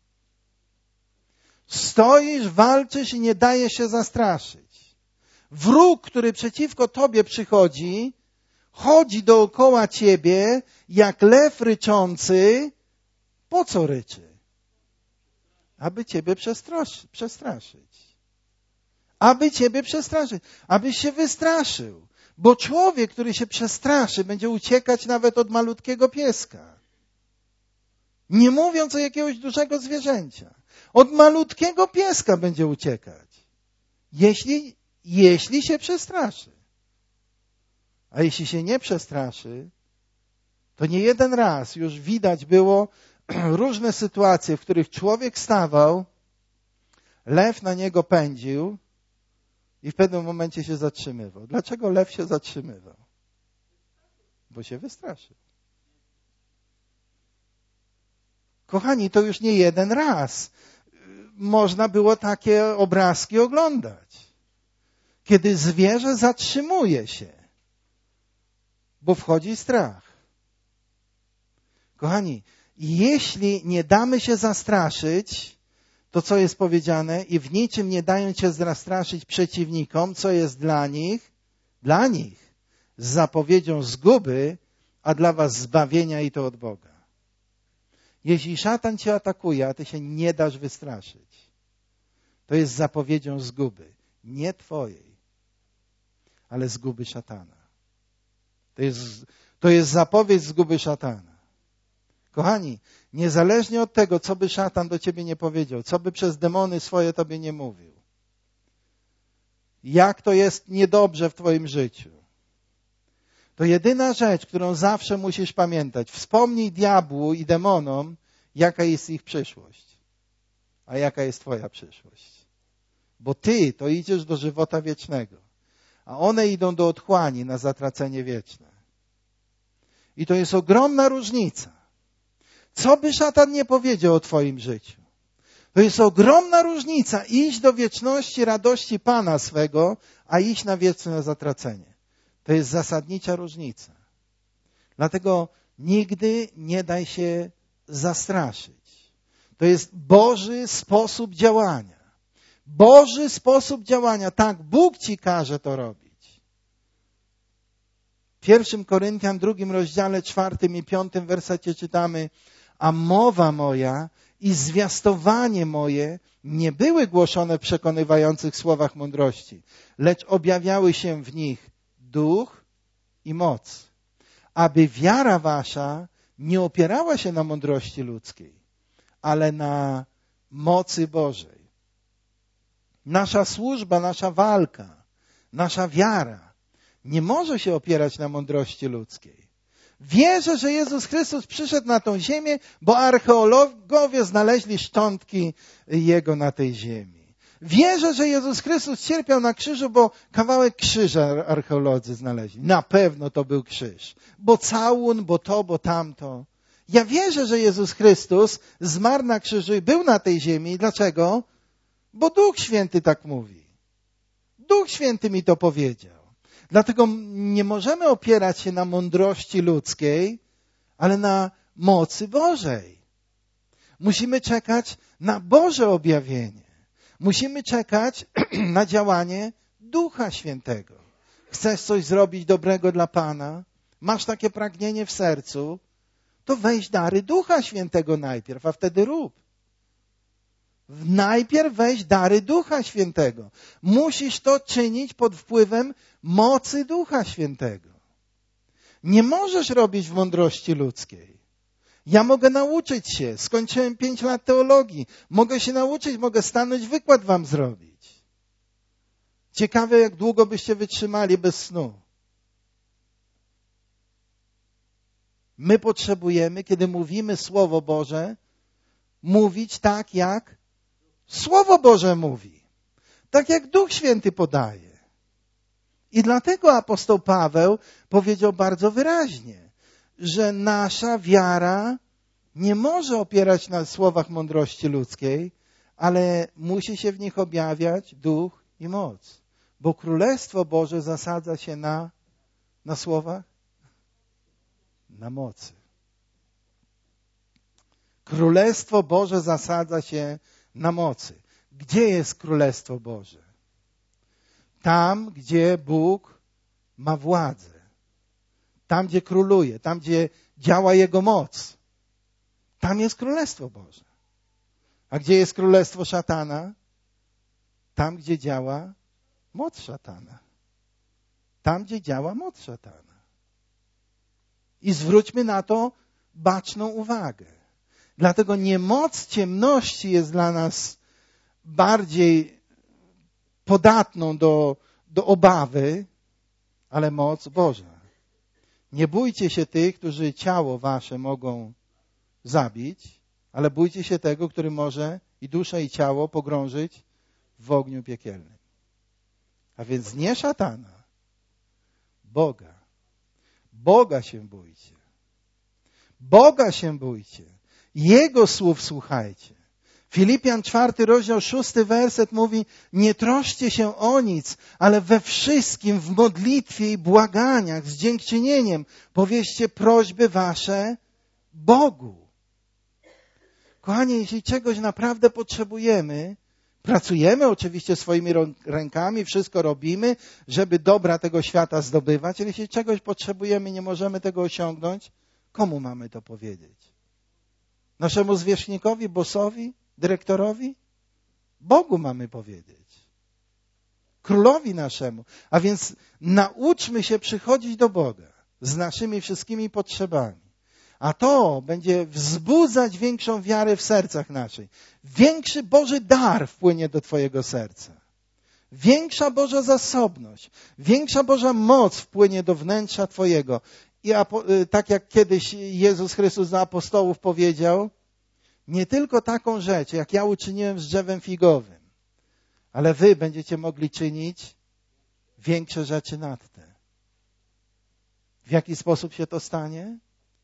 Stoisz, walczysz i nie dajesz się zastraszyć. Wróg, który przeciwko tobie przychodzi, chodzi dookoła ciebie jak lew ryczący. Po co ryczy? Aby ciebie przestraszyć. Aby ciebie przestraszyć. Abyś się wystraszył. Bo człowiek, który się przestraszy, będzie uciekać nawet od malutkiego pieska. Nie mówiąc o jakiegoś dużego zwierzęcia. Od malutkiego pieska będzie uciekać. Jeśli się przestraszy. A jeśli się nie przestraszy, to nie jeden raz już widać było różne sytuacje, w których człowiek stawał, lew na niego pędził i w pewnym momencie się zatrzymywał. Dlaczego lew się zatrzymywał? Bo się wystraszył. Kochani, to już nie jeden raz można było takie obrazki oglądać. Kiedy zwierzę zatrzymuje się, bo wchodzi strach. Kochani, jeśli nie damy się zastraszyć, to co jest powiedziane? I w niczym nie dają się zastraszyć przeciwnikom, co jest dla nich z zapowiedzią zguby, a dla was zbawienia i to od Boga. Jeśli szatan cię atakuje, a ty się nie dasz wystraszyć, to jest zapowiedzią zguby. Nie twojej, ale zguby szatana. To jest zapowiedź zguby szatana. Kochani, niezależnie od tego, co by szatan do ciebie nie powiedział, co by przez demony swoje tobie nie mówił, jak to jest niedobrze w twoim życiu, to jedyna rzecz, którą zawsze musisz pamiętać: wspomnij diabłu i demonom, jaka jest ich przyszłość, a jaka jest twoja przyszłość. Bo ty to idziesz do żywota wiecznego, a one idą do otchłani na zatracenie wieczne. I to jest ogromna różnica. Co by szatan nie powiedział o twoim życiu, to jest ogromna różnica iść do wieczności radości Pana swego, a iść na wieczne zatracenie. To jest zasadnicza różnica. Dlatego nigdy nie daj się zastraszyć. To jest Boży sposób działania. Boży sposób działania. Tak, Bóg ci każe to robić. W 1 Koryntian 2 rozdziale 4 i 5 wersecie czytamy: a mowa moja i zwiastowanie moje nie były głoszone w przekonywających słowach mądrości, lecz objawiały się w nich duch i moc, aby wiara wasza nie opierała się na mądrości ludzkiej, ale na mocy Bożej. Nasza służba, nasza walka, nasza wiara nie może się opierać na mądrości ludzkiej. Wierzę, że Jezus Chrystus przyszedł na tą ziemię, bo archeologowie znaleźli szczątki Jego na tej ziemi. Wierzę, że Jezus Chrystus cierpiał na krzyżu, bo kawałek krzyża archeolodzy znaleźli. Na pewno to był krzyż. Bo całun, bo to, bo tamto. Ja wierzę, że Jezus Chrystus zmarł na krzyżu i był na tej ziemi. Dlaczego? Bo Duch Święty tak mówi. Duch Święty mi to powiedział. Dlatego nie możemy opierać się na mądrości ludzkiej, ale na mocy Bożej. Musimy czekać na Boże objawienie. Musimy czekać na działanie Ducha Świętego. Chcesz coś zrobić dobrego dla Pana? Masz takie pragnienie w sercu? To weź dary Ducha Świętego najpierw, a wtedy rób. Najpierw weź dary Ducha Świętego. Musisz to czynić pod wpływem mocy Ducha Świętego. Nie możesz robić w mądrości ludzkiej. Ja mogę nauczyć się. Skończyłem 5 lat teologii. Mogę się nauczyć, mogę stanąć, wykład wam zrobić. Ciekawe, jak długo byście wytrzymali bez snu. My potrzebujemy, kiedy mówimy Słowo Boże, mówić tak, jak Słowo Boże mówi. Tak jak Duch Święty podaje. I dlatego apostoł Paweł powiedział bardzo wyraźnie, że nasza wiara nie może opierać na słowach mądrości ludzkiej, ale musi się w nich objawiać duch i moc. Bo Królestwo Boże zasadza się na słowach? Na mocy. Królestwo Boże zasadza się na mocy. Gdzie jest Królestwo Boże? Tam, gdzie Bóg ma władzę. Tam, gdzie króluje. Tam, gdzie działa Jego moc. Tam jest Królestwo Boże. A gdzie jest Królestwo Szatana? Tam, gdzie działa moc szatana. Tam, gdzie działa moc szatana. I zwróćmy na to baczną uwagę. Dlatego nie moc ciemności jest dla nas bardziej podatną do obawy, ale moc Boża. Nie bójcie się tych, którzy ciało wasze mogą zabić, ale bójcie się tego, który może i duszę, i ciało pogrążyć w ogniu piekielnym. A więc nie szatana, Boga. Boga się bójcie. Boga się bójcie. Jego słów słuchajcie. Filipian 4 rozdział 6 werset mówi: nie troszcie się o nic, ale we wszystkim w modlitwie i błaganiach z dziękczynieniem powieście prośby wasze Bogu. Kochani, jeśli czegoś naprawdę potrzebujemy, pracujemy oczywiście swoimi rękami, wszystko robimy, żeby dobra tego świata zdobywać, ale jeśli czegoś potrzebujemy i nie możemy tego osiągnąć, komu mamy to powiedzieć? Naszemu zwierzchnikowi, bossowi, dyrektorowi? Bogu mamy powiedzieć. Królowi naszemu. A więc nauczmy się przychodzić do Boga z naszymi wszystkimi potrzebami. A to będzie wzbudzać większą wiarę w sercach naszych. Większy Boży dar wpłynie do twojego serca. Większa Boża zasobność, większa Boża moc wpłynie do wnętrza twojego. I tak jak kiedyś Jezus Chrystus do apostołów powiedział, nie tylko taką rzecz, jak ja uczyniłem z drzewem figowym, ale wy będziecie mogli czynić większe rzeczy nad te. W jaki sposób się to stanie?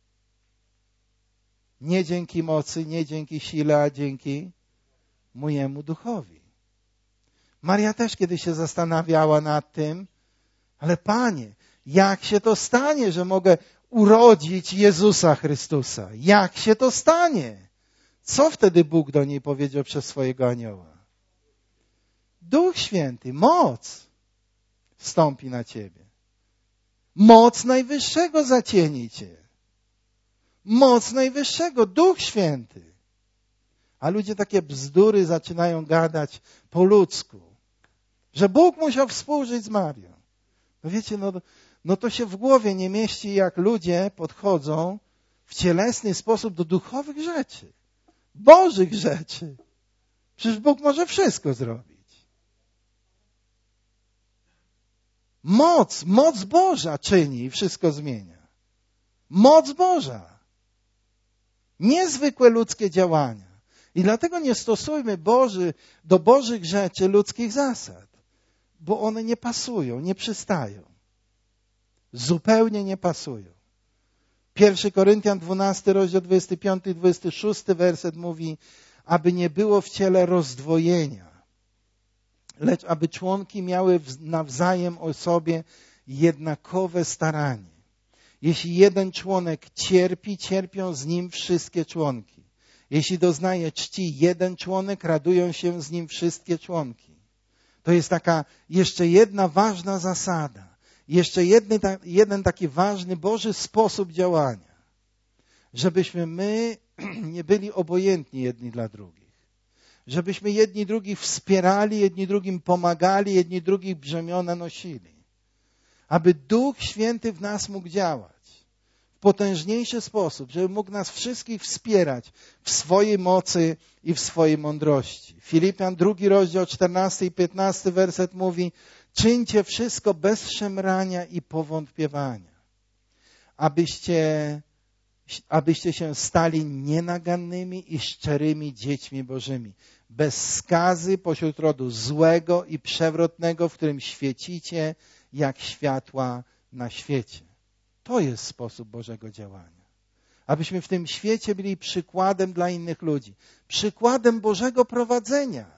Nie dzięki mocy, nie dzięki sile, a dzięki mojemu duchowi. Maria też kiedyś się zastanawiała nad tym, ale Panie, jak się to stanie, że mogę urodzić Jezusa Chrystusa? Jak się to stanie? Co wtedy Bóg do niej powiedział przez swojego anioła? Duch Święty, moc wstąpi na ciebie. Moc Najwyższego zacieni cię. Moc Najwyższego, Duch Święty. A ludzie takie bzdury zaczynają gadać po ludzku, że Bóg musiał współżyć z Marią. No wiecie, no to się w głowie nie mieści, jak ludzie podchodzą w cielesny sposób do duchowych rzeczy, Bożych rzeczy. Przecież Bóg może wszystko zrobić. Moc Boża czyni i wszystko zmienia. Moc Boża. Niezwykłe ludzkie działania. I dlatego nie stosujmy do Bożych rzeczy ludzkich zasad, bo one nie pasują, nie przystają. Zupełnie nie pasują. 1 Koryntian 12, rozdział 25 i 26 werset mówi, aby nie było w ciele rozdwojenia, lecz aby członki miały nawzajem o sobie jednakowe staranie. Jeśli jeden członek cierpi, cierpią z nim wszystkie członki. Jeśli doznaje czci jeden członek, radują się z nim wszystkie członki. To jest taka jeszcze jedna ważna zasada. Jeszcze jeden taki ważny Boży sposób działania. Żebyśmy my nie byli obojętni jedni dla drugich. Żebyśmy jedni drugich wspierali, jedni drugim pomagali, jedni drugich brzemiona nosili. Aby Duch Święty w nas mógł działać w potężniejszy sposób, żeby mógł nas wszystkich wspierać w swojej mocy i w swojej mądrości. Filipian 2 rozdział 14 i 15 werset mówi, czyńcie wszystko bez szemrania i powątpiewania, abyście się stali nienagannymi i szczerymi dziećmi Bożymi, bez skazy pośród rodu złego i przewrotnego, w którym świecicie jak światła na świecie. To jest sposób Bożego działania. Abyśmy w tym świecie byli przykładem dla innych ludzi. Przykładem Bożego prowadzenia.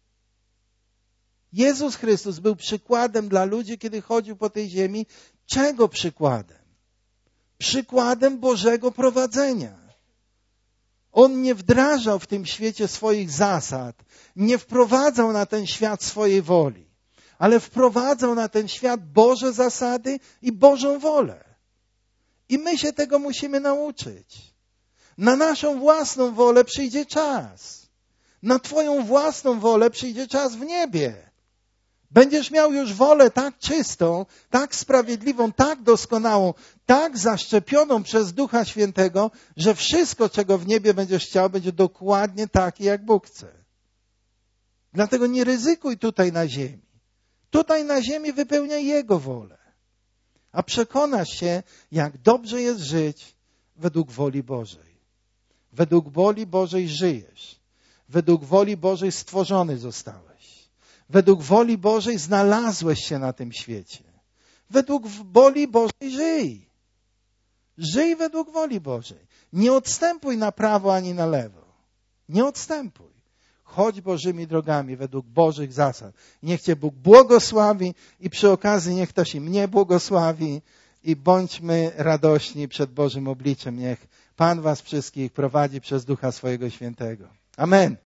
Jezus Chrystus był przykładem dla ludzi, kiedy chodził po tej ziemi. Czego przykładem? Przykładem Bożego prowadzenia. On nie wdrażał w tym świecie swoich zasad. Nie wprowadzał na ten świat swojej woli. Ale wprowadzał na ten świat Boże zasady i Bożą wolę. I my się tego musimy nauczyć. Na naszą własną wolę przyjdzie czas. Na Twoją własną wolę przyjdzie czas w niebie. Będziesz miał już wolę tak czystą, tak sprawiedliwą, tak doskonałą, tak zaszczepioną przez Ducha Świętego, że wszystko, czego w niebie będziesz chciał, będzie dokładnie takie, jak Bóg chce. Dlatego nie ryzykuj tutaj na ziemi. Tutaj na ziemi wypełniaj Jego wolę. A przekonasz się, jak dobrze jest żyć według woli Bożej. Według woli Bożej żyjesz. Według woli Bożej stworzony zostałeś. Według woli Bożej znalazłeś się na tym świecie. Według woli Bożej żyj. Żyj według woli Bożej. Nie odstępuj na prawo ani na lewo. Nie odstępuj. Chodź Bożymi drogami według Bożych zasad. Niech Cię Bóg błogosławi i przy okazji niech ktoś i mnie błogosławi i bądźmy radośni przed Bożym obliczem. Niech Pan was wszystkich prowadzi przez Ducha swojego Świętego. Amen.